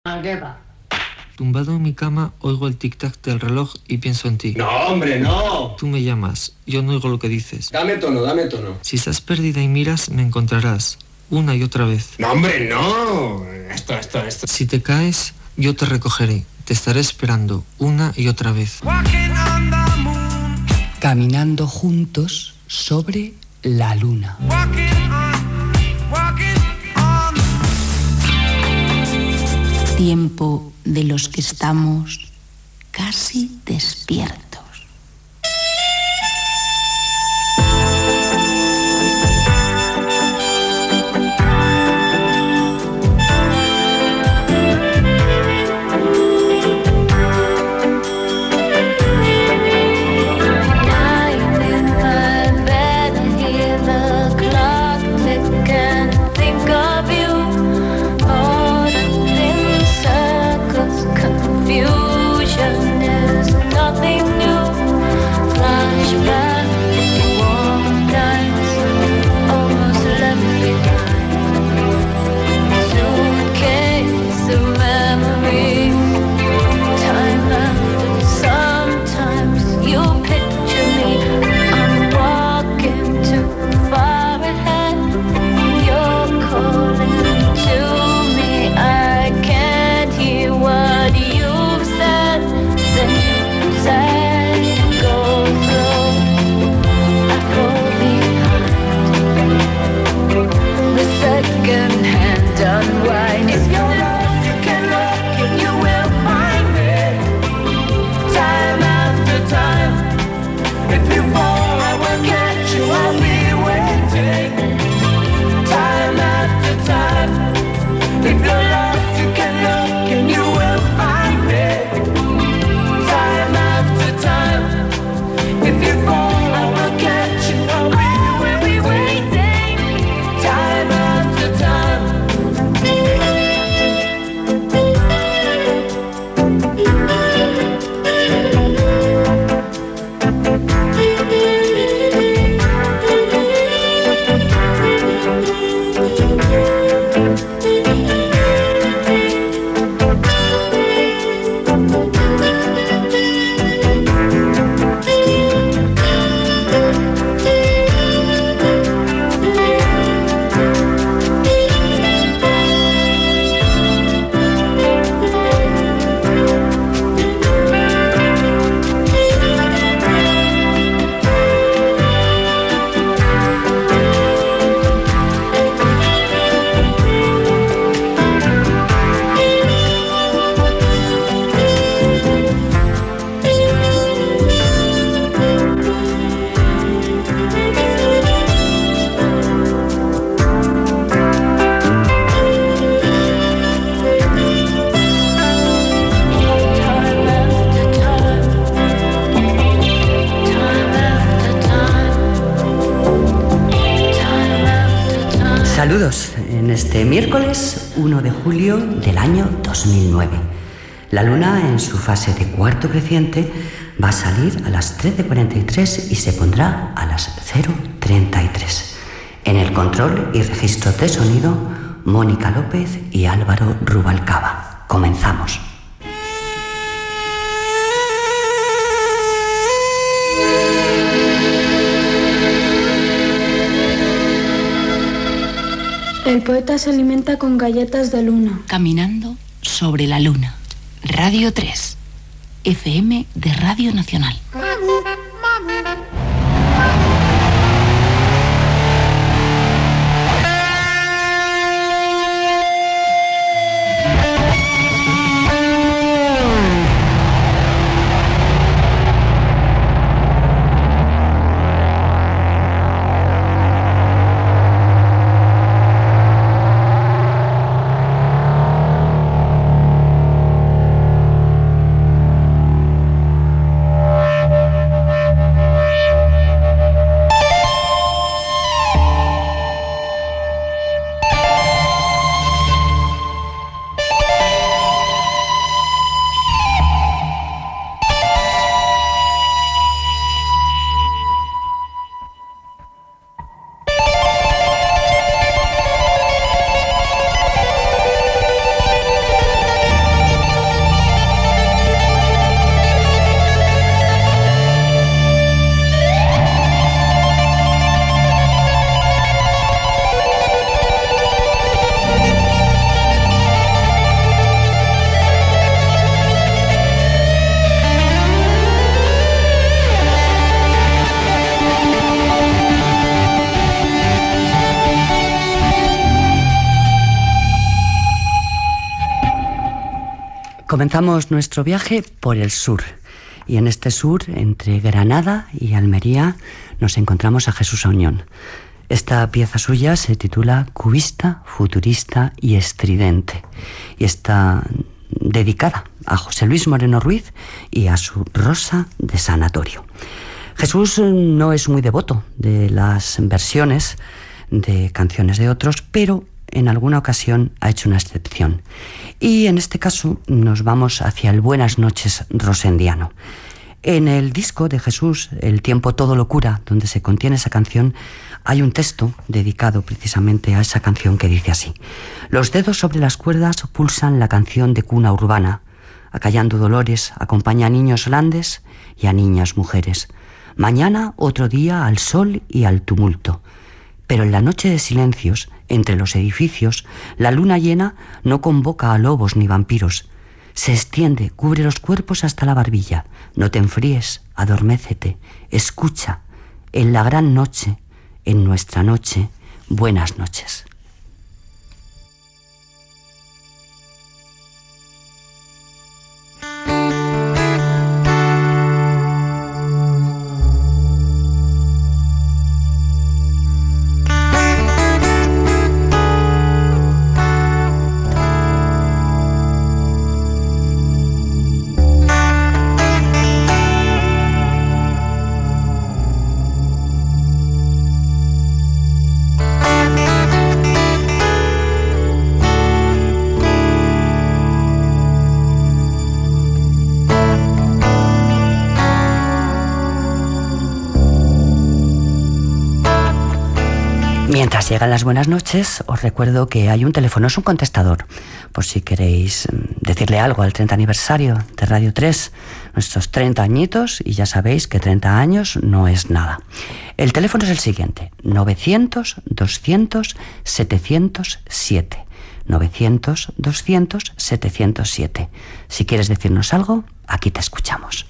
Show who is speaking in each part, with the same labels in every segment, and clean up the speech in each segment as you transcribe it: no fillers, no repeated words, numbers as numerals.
Speaker 1: ¿Qué va?
Speaker 2: Tumbado en mi cama, oigo el tic-tac del reloj y pienso en ti.
Speaker 3: No, hombre, no.
Speaker 2: Tú me llamas, yo no oigo lo que dices.
Speaker 3: Dame tono, dame tono.
Speaker 2: Si estás perdida y miras, me encontrarás, una y otra vez.
Speaker 3: No, hombre, no. Esto.
Speaker 2: Si te caes, yo te recogeré. Te estaré esperando, una y otra vez.
Speaker 4: Caminando juntos sobre la luna.
Speaker 5: Tiempo de los que estamos casi despiertos.
Speaker 4: Saludos en este miércoles 1 de julio del año 2009. La luna en su fase de cuarto creciente va a salir a las 13:43 y se pondrá a las 0:33. En el control y registro de sonido, Mónica López y Álvaro Rubalcaba. Comenzamos.
Speaker 6: El poeta se alimenta con galletas de luna.
Speaker 5: Caminando sobre la luna. Radio 3. FM de Radio Nacional.
Speaker 4: Comenzamos nuestro viaje por el sur. Y en este sur, entre Granada y Almería, nos encontramos a Jesús Auñón. Esta pieza suya se titula Cubista, Futurista y Estridente. Y está dedicada a José Luis Moreno Ruiz y a su Rosa de Sanatorio. Jesús no es muy devoto de las versiones de canciones de otros, pero en alguna ocasión ha hecho una excepción. Y en este caso nos vamos hacia el Buenas noches rosendiano. En el disco de Jesús, El tiempo todo lo cura, donde se contiene esa canción, hay un texto dedicado precisamente a esa canción que dice así: los dedos sobre las cuerdas pulsan la canción de cuna urbana, acallando dolores, acompaña a niños grandes y a niñas mujeres. Mañana otro día al sol y al tumulto. Pero en la noche de silencios, entre los edificios, la luna llena no convoca a lobos ni vampiros. Se extiende, cubre los cuerpos hasta la barbilla. No te enfríes, adormécete, escucha. En la gran noche, en nuestra noche, buenas noches. Mientras llegan las buenas noches, os recuerdo que hay un teléfono, es un contestador, por si queréis decirle algo al 30 aniversario de Radio 3, nuestros 30 añitos, y ya sabéis que 30 años no es nada. El teléfono es el siguiente: 900-200-707. 900-200-707. Si quieres decirnos algo, aquí te escuchamos.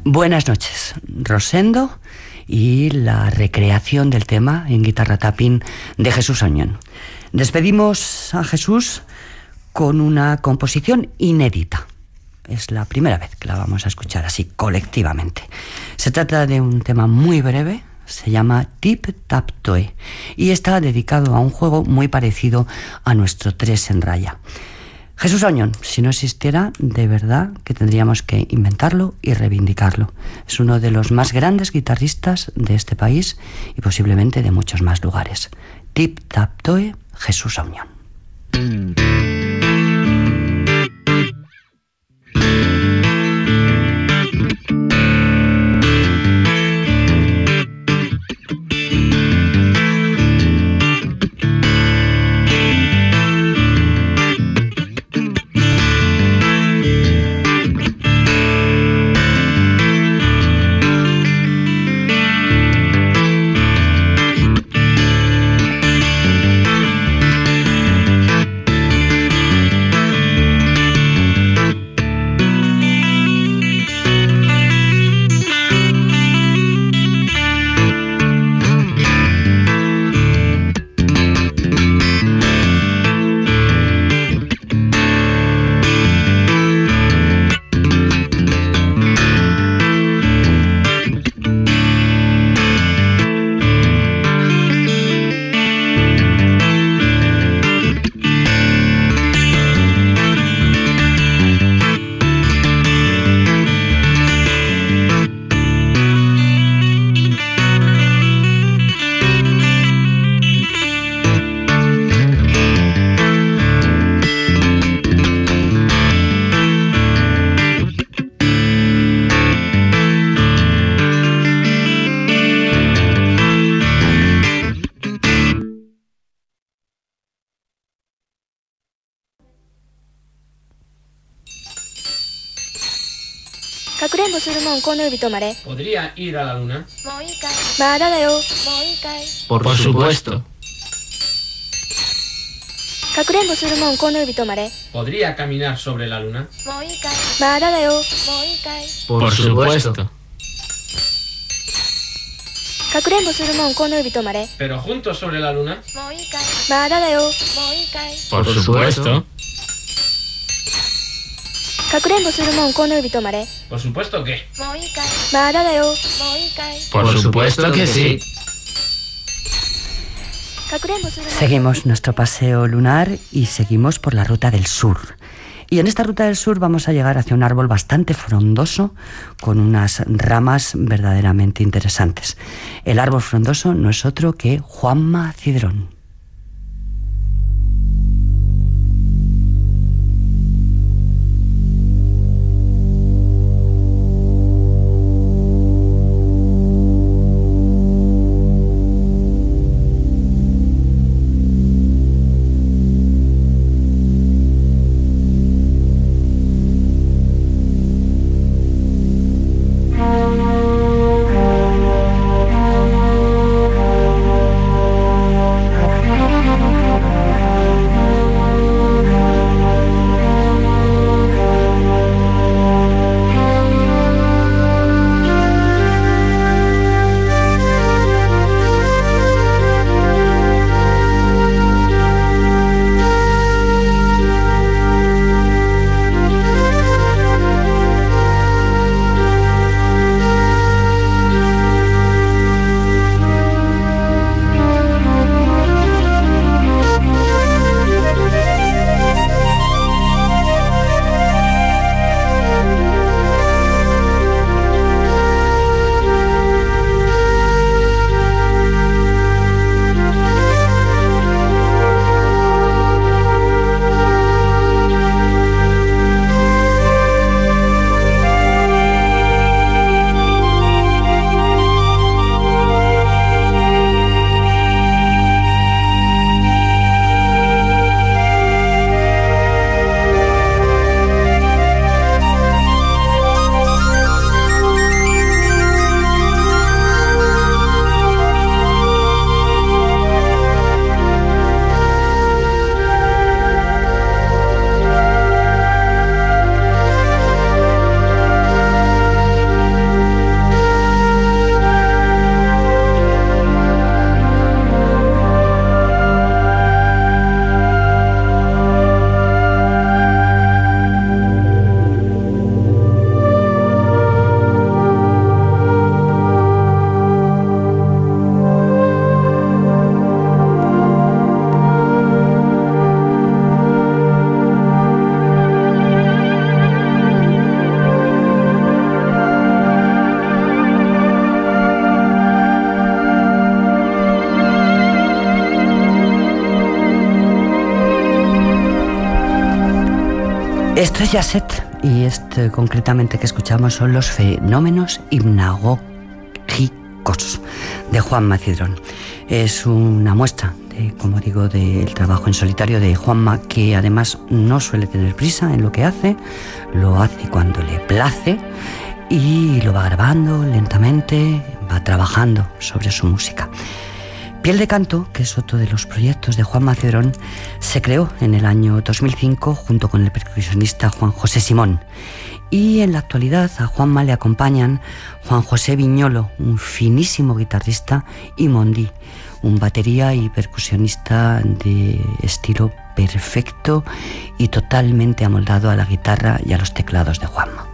Speaker 4: Buenas noches, Rosendo y la recreación del tema en guitarra tapping de Jesús Oñón. Despedimos a Jesús con una composición inédita. Es la primera vez que la vamos a escuchar así colectivamente. Se trata de un tema muy breve, se llama Tip Tap Toe y está dedicado a un juego muy parecido a nuestro 3 en raya. Jesús Oñón, si no existiera, de verdad que tendríamos que inventarlo y reivindicarlo. Es uno de los más grandes guitarristas de este país y posiblemente de muchos más lugares. Tip Tap Toe, Jesús Oñón.
Speaker 3: ¿Podría ir a la luna?
Speaker 2: Por supuesto.
Speaker 3: ¿Podría caminar sobre la luna?
Speaker 2: Por supuesto.
Speaker 3: ¿Pero juntos sobre la luna?
Speaker 2: Por supuesto.
Speaker 3: ¿Por supuesto qué?
Speaker 2: Por supuesto que sí.
Speaker 4: Seguimos nuestro paseo lunar y seguimos por la ruta del sur. Y en esta ruta del sur vamos a llegar hacia un árbol bastante frondoso con unas ramas verdaderamente interesantes. El árbol frondoso no es otro que Juanma Cidrón. Esto es Yasset y esto concretamente que escuchamos son los fenómenos hipnagógicos de Juanma Cidrón. Es una muestra, como digo, del trabajo en solitario de Juanma, que además no suele tener prisa en lo que hace, lo hace cuando le place y lo va grabando lentamente, va trabajando sobre su música. Piel de Canto, que es otro de los proyectos de Juanma Cidrón, se creó en el año 2005 junto con el percusionista Juan José Simón. Y en la actualidad a Juanma le acompañan Juan José Viñolo, un finísimo guitarrista, y Mondí, un batería y percusionista de estilo perfecto y totalmente amoldado a la guitarra y a los teclados de Juanma.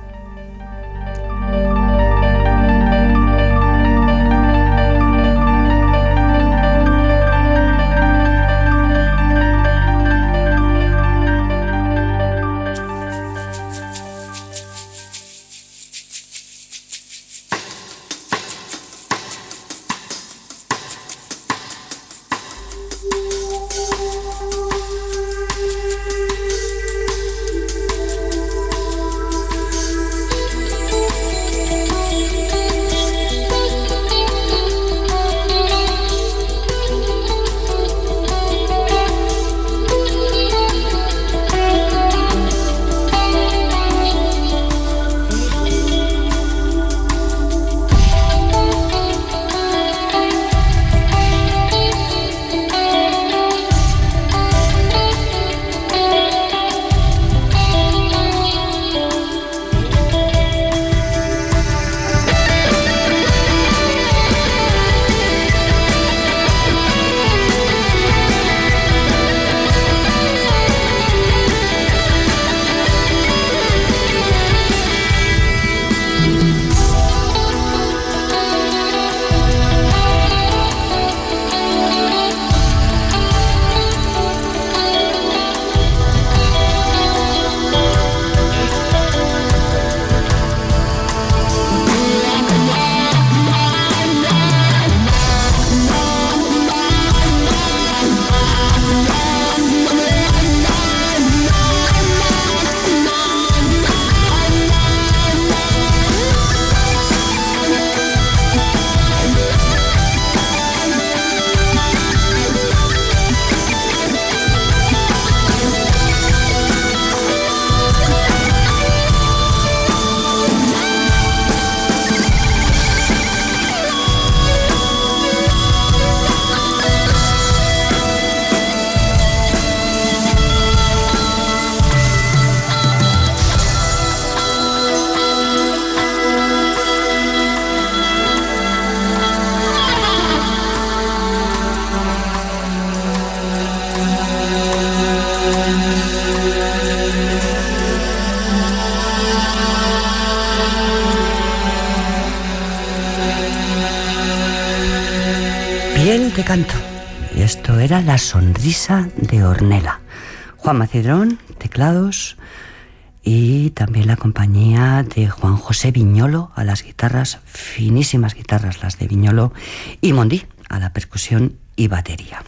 Speaker 4: Piel de Canto. Y esto era La sonrisa de Ornella. Juanma Cidrón, teclados, y también la compañía de Juan José Viñolo a las guitarras, finísimas guitarras las de Viñolo, y Mondí a la percusión y batería.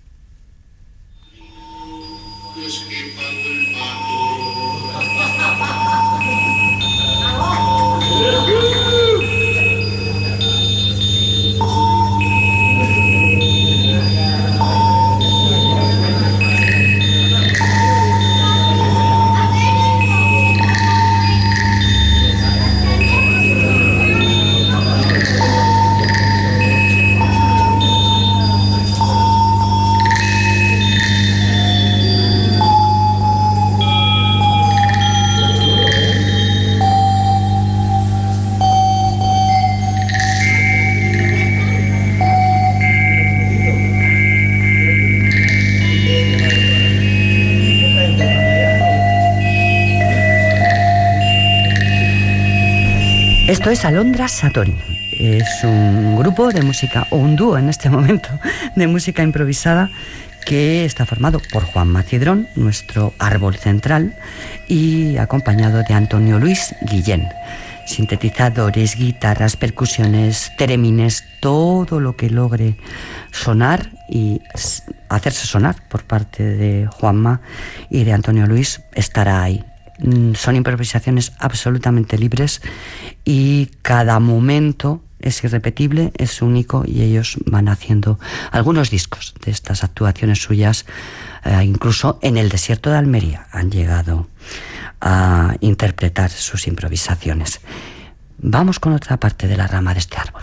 Speaker 4: Esto es Alondra Satori. Es un grupo de música, o un dúo en este momento, de música improvisada que está formado por Juanma Cidrón, nuestro árbol central, y acompañado de Antonio Luis Guillén. Sintetizadores, guitarras, percusiones, teremines, todo lo que logre sonar y hacerse sonar por parte de Juanma y de Antonio Luis estará ahí. Son improvisaciones absolutamente libres y cada momento es irrepetible, es único, y ellos van haciendo algunos discos de estas actuaciones suyas. Incluso en el desierto de Almería han llegado a interpretar sus improvisaciones. Vamos con otra parte de la rama de este árbol.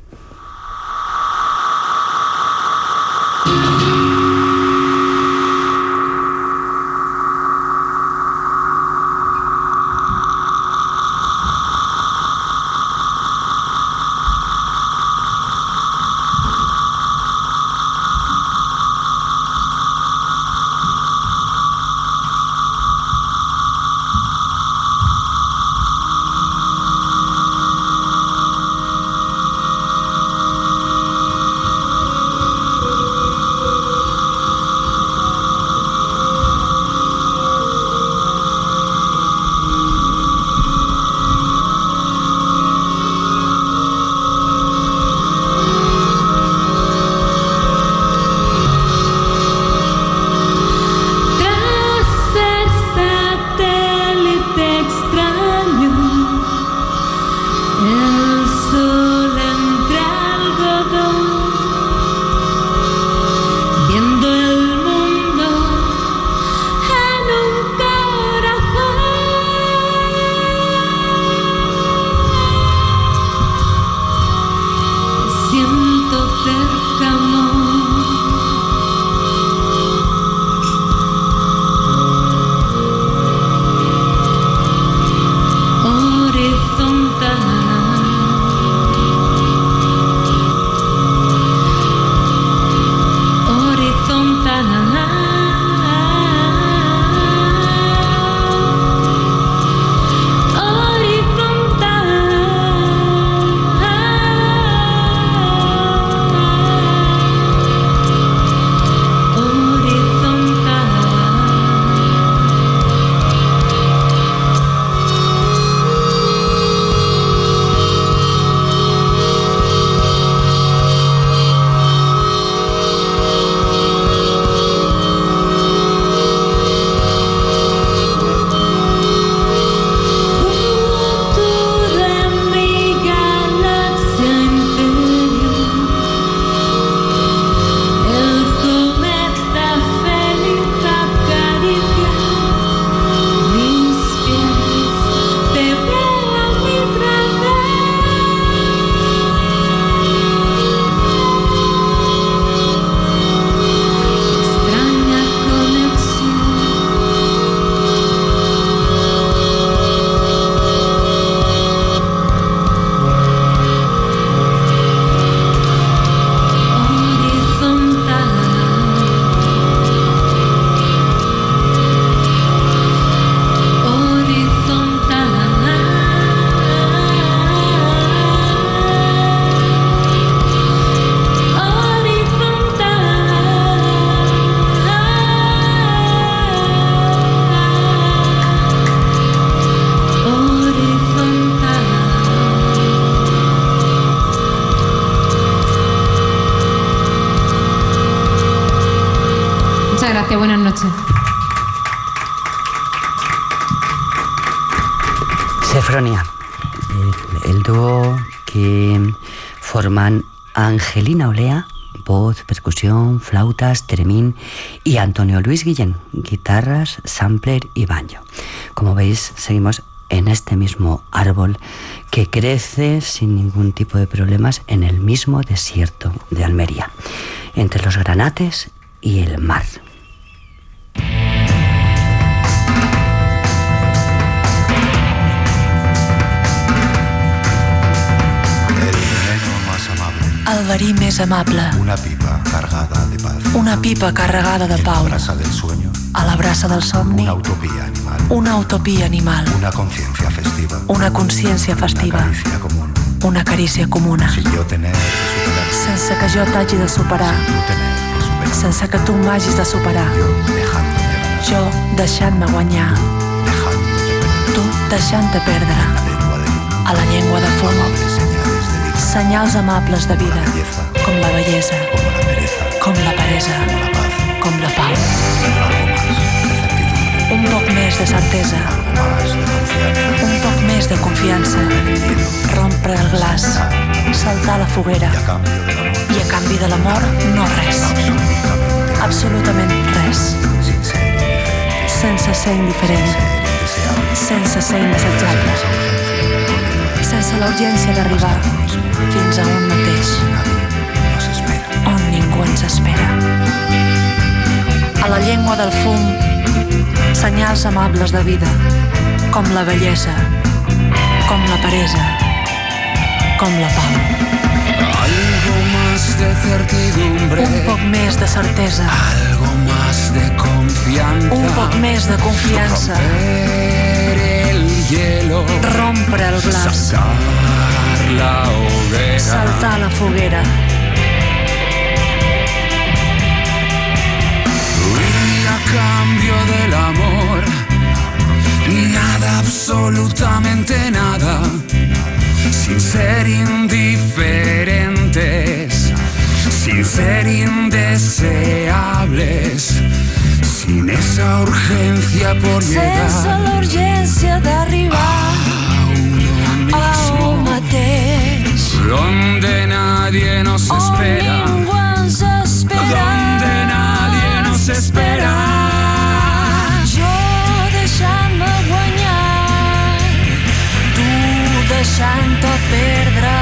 Speaker 1: Buenas noches.
Speaker 4: Sefronia, el dúo que forman Angelina Olea, voz, percusión, flautas, teremín, y Antonio Luis Guillén, guitarras, sampler y banjo. Como veis, seguimos en este mismo árbol que crece sin ningún tipo de problemas en el mismo desierto de Almería, entre los granates y el mar.
Speaker 7: El verí més amable.
Speaker 8: Una pipa cargada de paz.
Speaker 7: Una pipa carregada de pau.
Speaker 8: En la brasa del sueño.
Speaker 7: A la brasa del somni.
Speaker 8: Una utopía animal.
Speaker 7: Una utopia animal.
Speaker 8: Una conciencia festiva.
Speaker 7: Una consciència festiva.
Speaker 8: Una caricia común.
Speaker 7: Una carícia comuna.
Speaker 8: Sin yo tener que superar.
Speaker 7: Sense que jo t'hagi de superar.
Speaker 8: Sin tú tener que superar.
Speaker 7: Sense que tu m'hagis de superar.
Speaker 8: Yo dejándote ganar.
Speaker 7: Jo deixant-te guanyar.
Speaker 8: Tu deixant-te perdre.
Speaker 7: A la llengua de fum.
Speaker 8: Senyals amables de vida.
Speaker 7: Senyals amables de vida.
Speaker 8: Com la bellesa.
Speaker 7: Com la peresa.
Speaker 8: Com la paz.
Speaker 7: Com la pau.
Speaker 8: Algo más de certidumbre.
Speaker 7: Un poc més de certesa. Un poc més de confiança. Rompre el glaç. Saltar la foguera. I a canvi de l'amor, no res. Absolutament res. Sense ser indiferent. Sense ser indesitjable. Sense la urgència d'arribar fins a un mateix, on ningú ens espera. A la llengua del fum, senyals amables de vida, com la bellesa, com la peresa, com la pau.
Speaker 1: Algo más de certidumbre.
Speaker 7: Un poc més de certesa.
Speaker 1: Algo más de confianza.
Speaker 7: Un poc més de confiança.
Speaker 1: Romper el hielo.
Speaker 7: Rompre el glaç.
Speaker 1: Saltar la hoguera.
Speaker 7: Saltar la foguera.
Speaker 1: Y a cambio del amor, nada, absolutamente nada. Sin ser indiferentes, sin ser indeseables, sin esa urgencia por llegar.
Speaker 7: Sense la urgència d'arribar a un mateix,
Speaker 1: donde nadie nos espera,
Speaker 7: on ningú ens espera,
Speaker 1: donde nadie nos espera.
Speaker 7: Jo deixant-me guanyar, tu deixant-te perdre,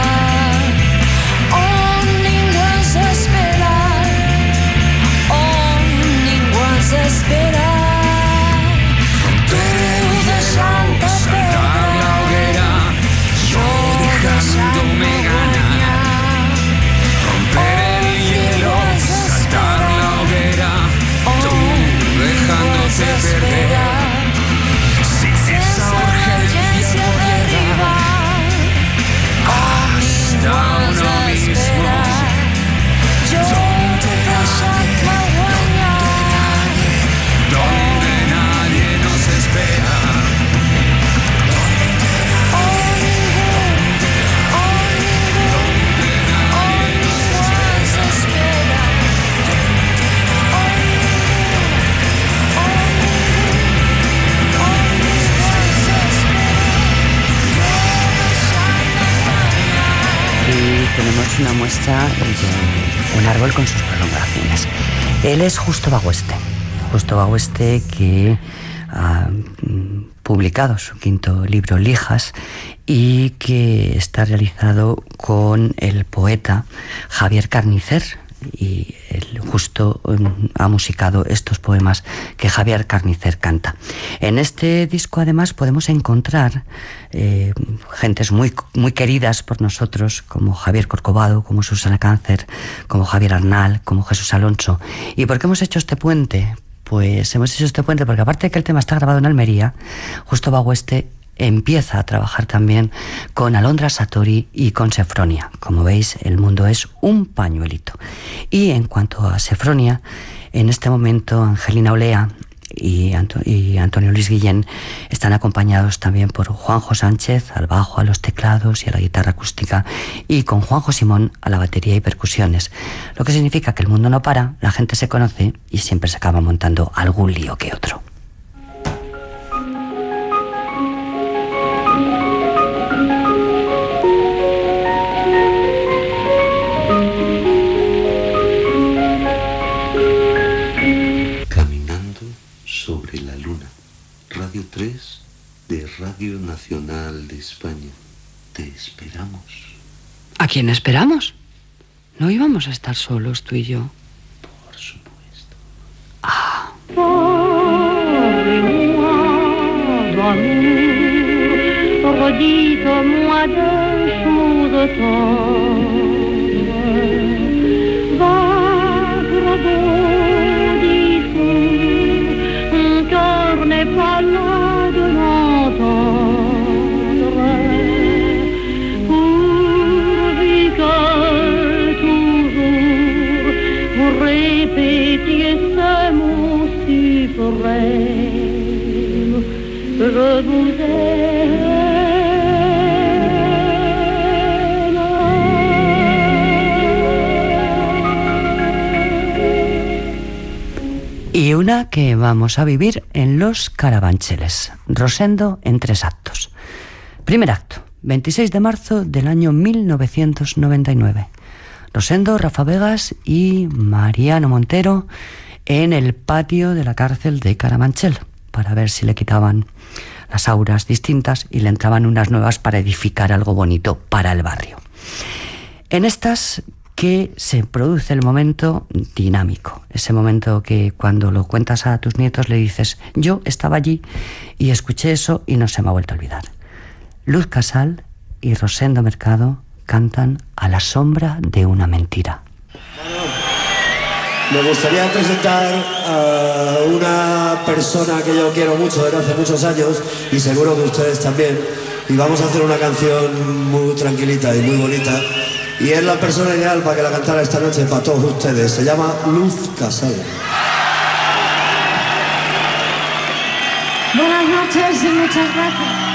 Speaker 7: on ningú ens espera, on ningú ens espera. Tu deixant-te
Speaker 1: Saltar la hoguera, yo dejándome ganar. Romper el hielo, saltar la hoguera, tú dejándote perder. Sin esa urgencia por llegar hasta uno mismo. Donde nadie nos espera.
Speaker 4: Y tenemos una muestra de un árbol con sus prolongaciones. Él es Justo Bagüeste. Justo Bagüeste, que ha publicado su quinto libro, Lijas, y que está realizado con el poeta Javier Carnicer. Y él justo ha musicado estos poemas que Javier Carnicer canta. En este disco además podemos encontrar gentes muy, muy queridas por nosotros, como Javier Corcovado, como Susana Cáncer, como Javier Arnal, como Jesús Alonso. ¿Y por qué hemos hecho este puente? Pues hemos hecho este puente porque, aparte de que el tema está grabado en Almería, Justo Bagüeste empieza a trabajar también con Alondra Satori y con Sefronia. Como veis, el mundo es un pañuelito. Y en cuanto a Sefronia, en este momento Angelina Olea y Antonio Luis Guillén están acompañados también por Juanjo Sánchez al bajo, a los teclados y a la guitarra acústica, y con Juanjo Simón a la batería y percusiones. Lo que significa que el mundo no para, la gente se conoce y siempre se acaba montando algún lío que otro.
Speaker 9: Sobre la Luna, Radio 3 de Radio Nacional de España. Te esperamos.
Speaker 4: ¿A quién esperamos? No íbamos a estar solos, tú y yo.
Speaker 9: Por supuesto.
Speaker 4: Ah.
Speaker 10: Redites-moi des choses tendres, vagabondissons, mon cœur n'est pas là de l'entendre, pourvu que toujours vous répétiez ce mot suprême, je vous aime.
Speaker 4: luna que vamos a vivir en Los Carabancheles. Rosendo en 3 actos. Primer acto, 26 de marzo del año 1999. Rosendo, Rafa Vegas y Mariano Montero en el patio de la cárcel de Carabanchel, para ver si le quitaban las auras distintas y le entraban unas nuevas para edificar algo bonito para el barrio. En estas que se produce el momento dinámico, ese momento que cuando lo cuentas a tus nietos le dices: yo estaba allí y escuché eso y no se me ha vuelto a olvidar. Luz Casal y Rosendo Mercado cantan A la sombra de una mentira.
Speaker 11: Me gustaría presentar a una persona que yo quiero mucho desde hace muchos años y seguro que ustedes también, y vamos a hacer una canción muy tranquilita y muy bonita, y es la persona ideal para que la cantara esta noche para todos ustedes. Se llama Luz Casal.
Speaker 10: Buenas noches y muchas gracias.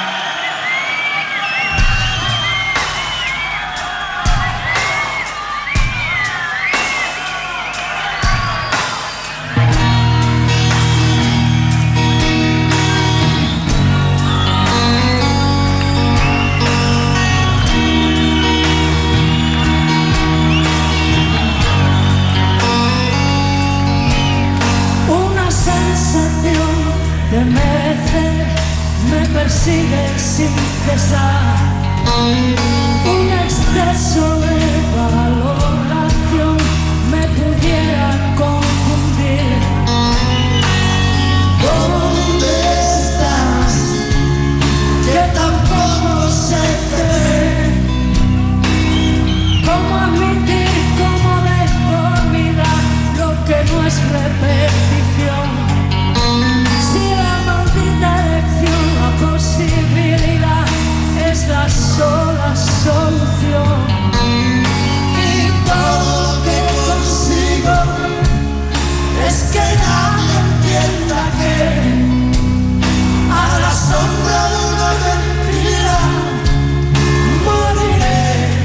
Speaker 12: Sigue sin cesar un exceso de valoración me pudiera confundir. ¿Dónde estás? Que tampoco se te ve. ¿Cómo admitir, cómo deformidad lo que no es repetición? Si la maldita elección, la posibilidad es la sola solución. Y todo lo que consigo es que nadie entienda que a la sombra de una mentira moriré.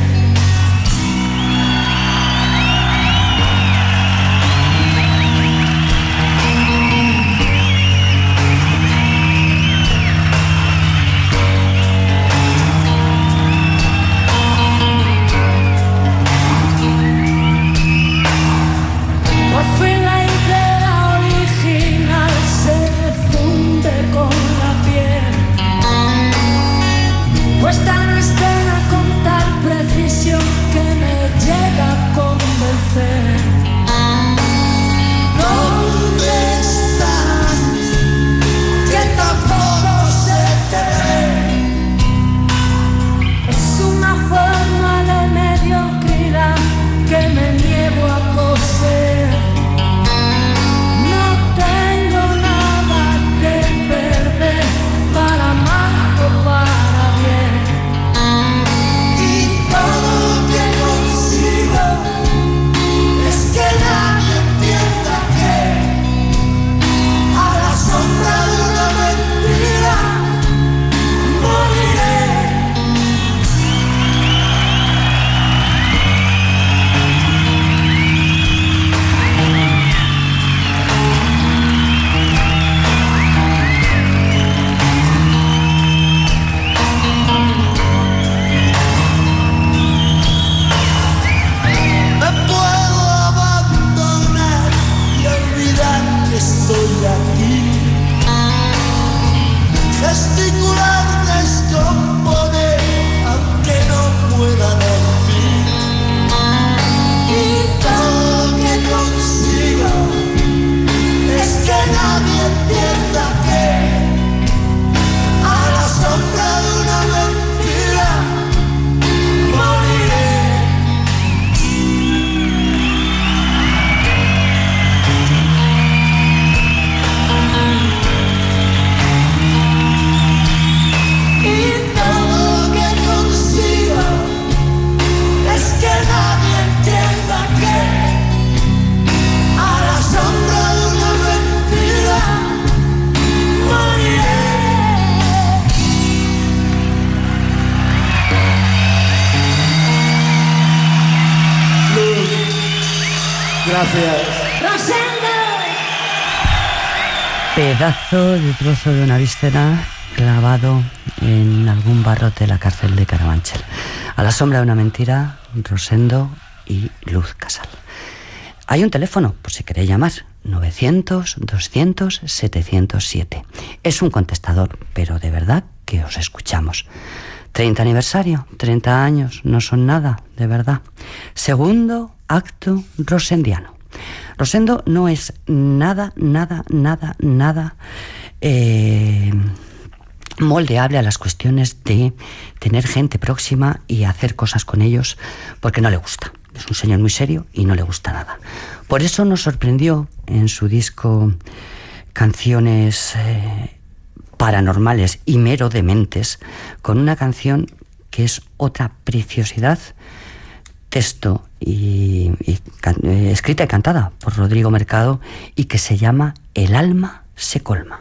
Speaker 12: Puesta en escena con tal precisión que me llega a convencer. ¿Dónde estás? Que tampoco se te ve. Es una forma de mediocridad que me niego a poseer. No tengo nada que perder para mal o para gesticular, descomponer, aunque no pueda dormir. Y todo lo que consigo es que nadie entienda que a la sombra de una mentira moriré.
Speaker 11: Gracias.
Speaker 12: Rosendo.
Speaker 4: Pedazo de trozo de una víscera clavado en algún barrote de la cárcel de Carabanchel. A la sombra de una mentira, Rosendo y Luz Casal. Hay un teléfono, por si queréis llamar, 900-200-707. Es un contestador, pero de verdad que os escuchamos. 30 aniversario, 30 años, no son nada, de verdad. Segundo acto rosendiano. Rosendo no es nada moldeable a las cuestiones de tener gente próxima y hacer cosas con ellos porque no le gusta. Es un señor muy serio y no le gusta nada. Por eso nos sorprendió en su disco Canciones Paranormales y Mero Dementes con una canción que es otra preciosidad, texto y escrita y cantada por Rodrigo Mercado y que se llama El alma se colma.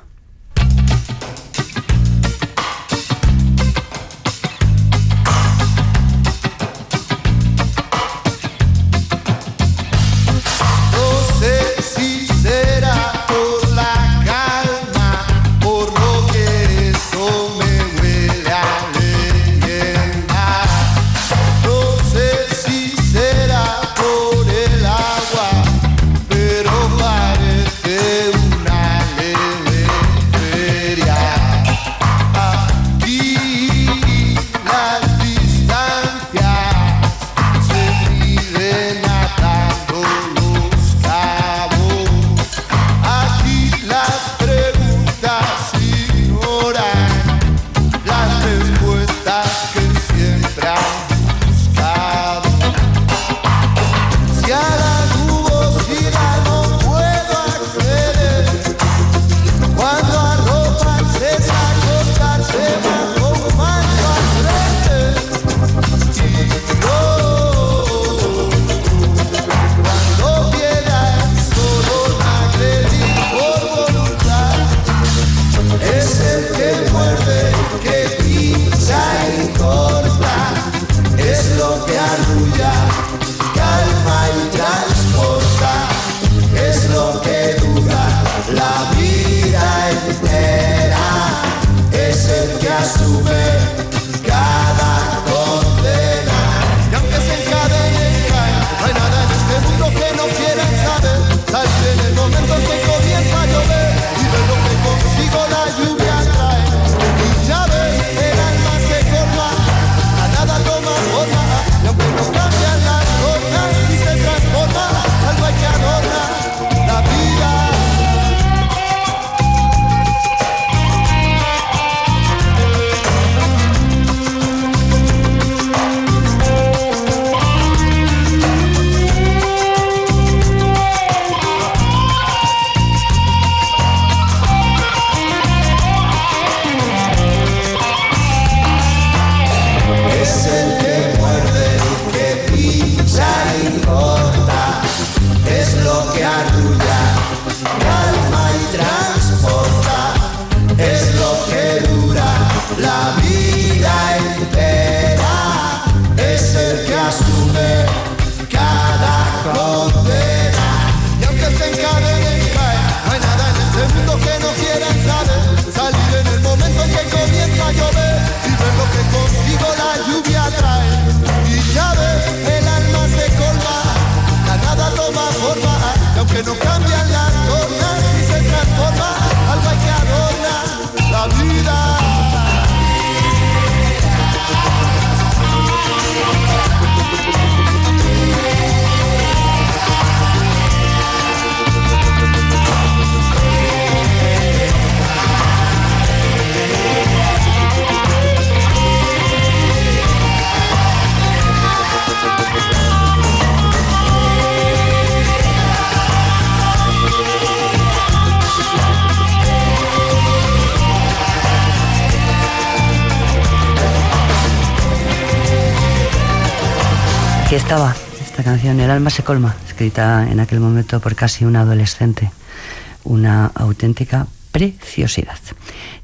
Speaker 4: Aquí estaba esta canción, El alma se colma, escrita en aquel momento por casi un adolescente, una auténtica preciosidad.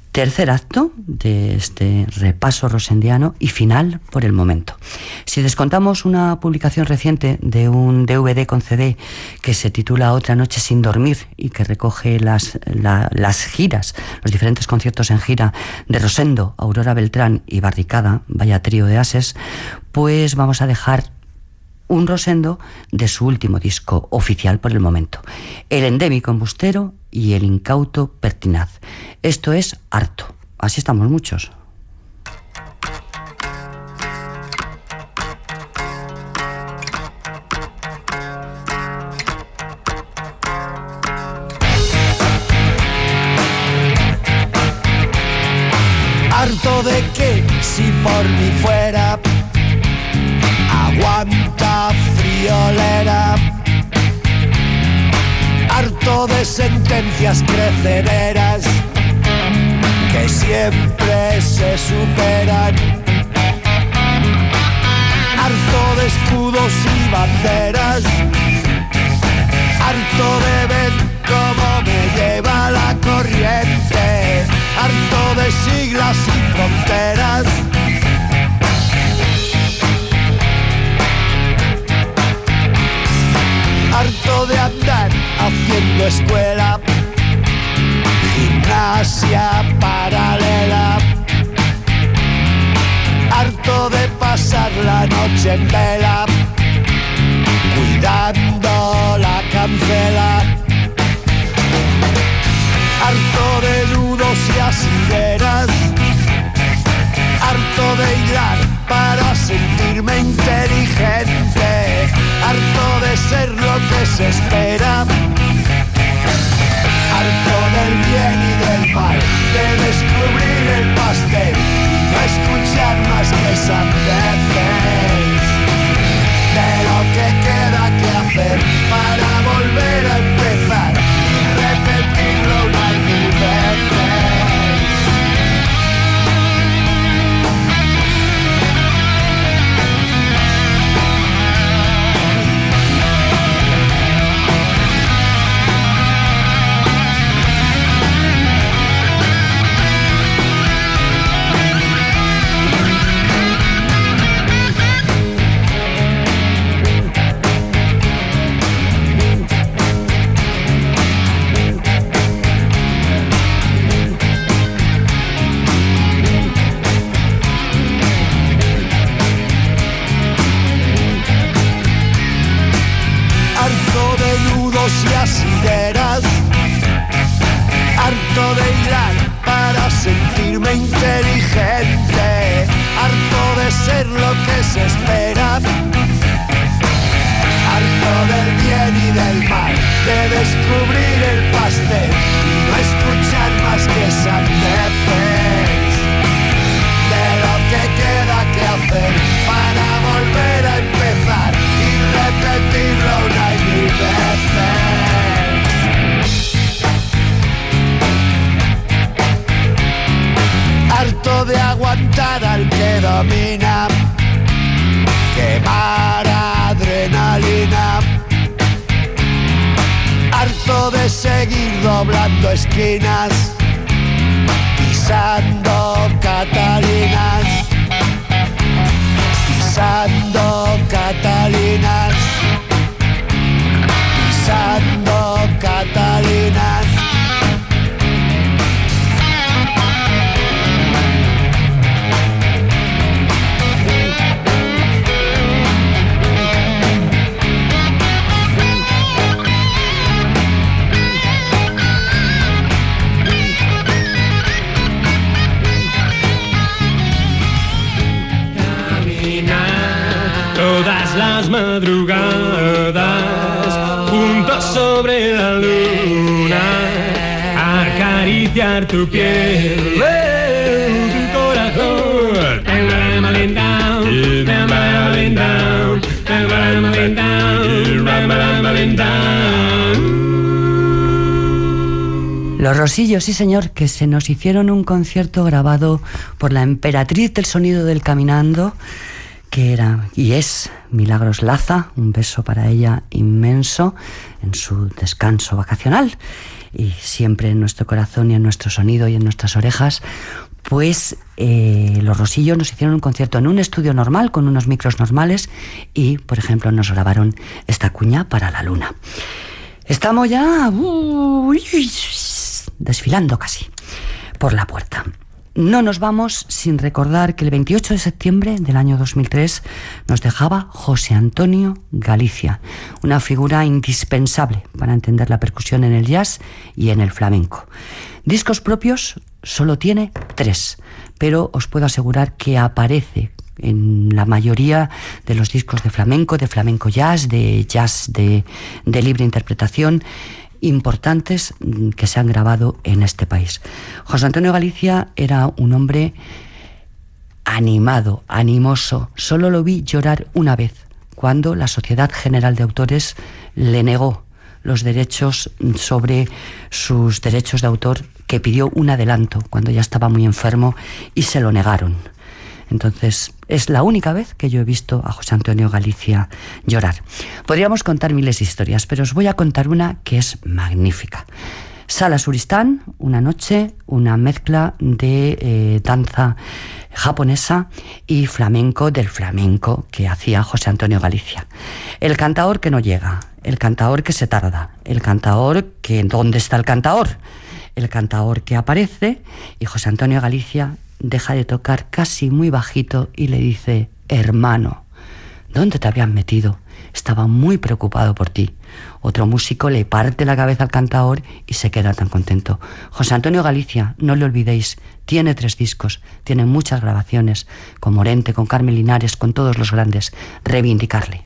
Speaker 4: Tercer acto de este repaso rosendiano y final por el momento. Si descontamos una publicación reciente de un DVD con CD que se titula Otra noche sin dormir y que recoge las giras, los diferentes conciertos en gira de Rosendo, Aurora Beltrán y Barricada, vaya trío de ases, pues vamos a dejar un Rosendo de su último disco oficial por el momento, El endémico embustero y El incauto pertinaz. Esto es Harto. Así estamos muchos.
Speaker 12: Harto de que si por mí fuera aguanta friolera. Harto de sentencias crecederas que siempre se superan. Harto de escudos y banderas. Harto de ver cómo me lleva la corriente. Harto de siglas y fronteras. Harto de andar haciendo escuela, gimnasia paralela. Harto de pasar la noche en vela, cuidando la cancela. Harto de nudos y asideras. Harto de hilar para sentirme inteligente. Harto de ser lo que se espera. Harto del bien y del mal, de descubrir el pastel, no escuchar más que sandeces. De lo que queda que hacer para volver a empezar y repetirlo una y mil veces. Y asideras. Harto de hilar para sentirme inteligente. Harto de ser lo que se espera. Harto del bien y del mal, de descubrir el pastel y no escuchar más que sandeces. De lo que queda que hacer para volver a empezar y repetirlo una y mil veces. Harto de aguantar al que domina, quemar adrenalina. Harto de seguir doblando esquinas, pisando Catalinas, pisando Catalinas, pisando Catalinas.
Speaker 13: Todas las madrugadas, juntos sobre la luna, acariciar tu piel, tu corazón.
Speaker 4: Los Rosillos, sí señor, que se nos hicieron un concierto grabado por la emperatriz del sonido del caminando, que era y es Milagros Laza. Un beso para ella inmenso en su descanso vacacional. y siempre en nuestro corazón y en nuestro sonido y en nuestras orejas, pues los Rosillo nos hicieron un concierto en un estudio normal, con unos micros normales, y, por ejemplo, nos grabaron esta cuña para la luna. Estamos ya desfilando casi por la puerta. No nos vamos sin recordar que el 28 de septiembre del año 2003 nos dejaba José Antonio Galicia, una figura indispensable para entender la percusión en el jazz y en el flamenco. Discos propios solo tiene 3, pero os puedo asegurar que aparece en la mayoría de los discos de flamenco jazz de libre interpretación, importantes que se han grabado en este país. José Antonio Galicia era un hombre animado, animoso. Solo lo vi llorar una vez, cuando la Sociedad General de Autores le negó los derechos sobre sus derechos de autor, que pidió un adelanto cuando ya estaba muy enfermo y se lo negaron. Entonces, es la única vez que yo he visto a José Antonio Galicia llorar. Podríamos contar miles de historias, pero os voy a contar una que es magnífica. Sala Suristán, una noche, una mezcla de danza japonesa y flamenco, del flamenco que hacía José Antonio Galicia. El cantaor que no llega, el cantaor que se tarda, el cantaor que... ¿Dónde está el cantaor? El cantaor que aparece, y José Antonio Galicia deja de tocar casi muy bajito y le dice: hermano, ¿dónde te habías metido? Estaba muy preocupado por ti. Otro músico le parte la cabeza al cantaor y se queda tan contento. José Antonio Galicia, no le olvidéis, tiene 3 discos, tiene muchas grabaciones, con Morente, con Carmen Linares, con todos los grandes. Reivindicarle.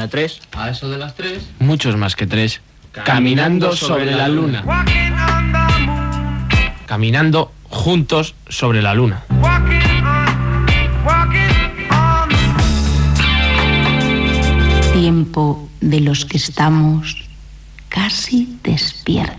Speaker 14: Mañana 3.
Speaker 3: A eso de las 3.
Speaker 14: Muchos más que 3. Caminando sobre la luna. Caminando juntos sobre la luna.
Speaker 5: Tiempo de los que estamos casi despiertos.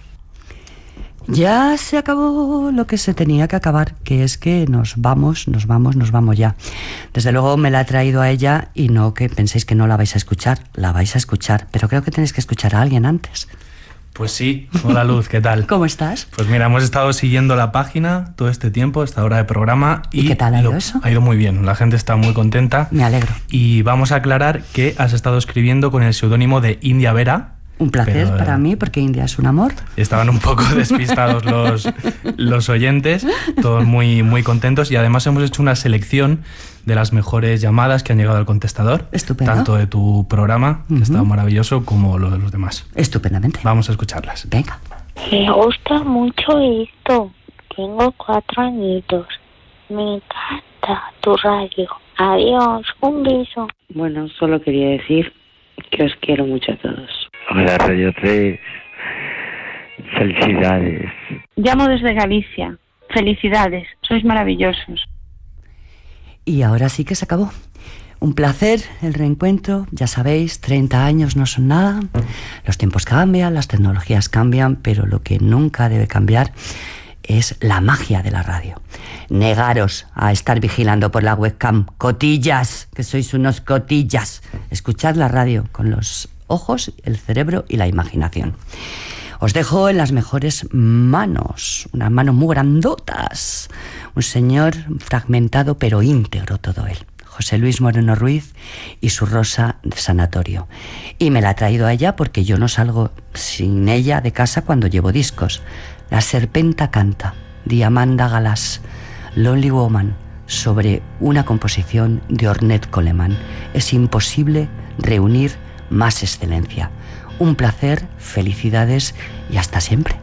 Speaker 4: Ya se acabó lo que se tenía que acabar, que es que nos vamos ya. Desde luego me la he traído a ella y no que penséis que no la vais a escuchar, la vais a escuchar, pero creo que tenéis que escuchar a alguien antes.
Speaker 15: Pues sí. Hola Luz, ¿qué tal?
Speaker 4: ¿Cómo estás?
Speaker 15: Pues mira, hemos estado siguiendo la página todo este tiempo, esta hora de programa.
Speaker 4: ¿Y qué tal ha ido eso?
Speaker 15: Ha ido muy bien, la gente está muy contenta.
Speaker 4: Me alegro.
Speaker 15: Y vamos a aclarar que has estado escribiendo con el seudónimo de India Vera.
Speaker 4: Un placer para mí, porque India es un amor.
Speaker 15: Estaban un poco despistados los oyentes, todos muy, muy contentos. Y además hemos hecho una selección de las mejores llamadas que han llegado al contestador.
Speaker 4: Estupendo.
Speaker 15: Tanto de tu programa, que está maravilloso, como lo de los demás.
Speaker 4: Estupendamente.
Speaker 15: Vamos a escucharlas.
Speaker 4: Venga.
Speaker 10: Me gusta mucho esto. Tengo 4 añitos. Me encanta tu radio. Adiós, un beso.
Speaker 16: Bueno, solo quería decir que os quiero mucho a todos.
Speaker 17: Hola Radio 3, felicidades.
Speaker 18: Llamo desde Galicia. Felicidades, sois maravillosos.
Speaker 4: Y ahora sí que se acabó. Un placer el reencuentro, ya sabéis, 30 años no son nada. Los tiempos cambian, las tecnologías cambian, pero lo que nunca debe cambiar es la magia de la radio. Negaros a estar vigilando por la webcam. Cotillas, que sois unos cotillas. Escuchad la radio con los ojos, el cerebro y la imaginación. Os dejo en las mejores manos, unas manos muy grandotas. Un señor fragmentado pero íntegro todo él. José Luis Moreno Ruiz y su Rosa de Sanatorio. Y me la ha traído a ella porque yo no salgo sin ella de casa cuando llevo discos. La Serpenta canta, Diamanda Galás, Lonely Woman, sobre una composición de Ornette Coleman. Es imposible reunir más excelencia. Un placer, felicidades y hasta siempre.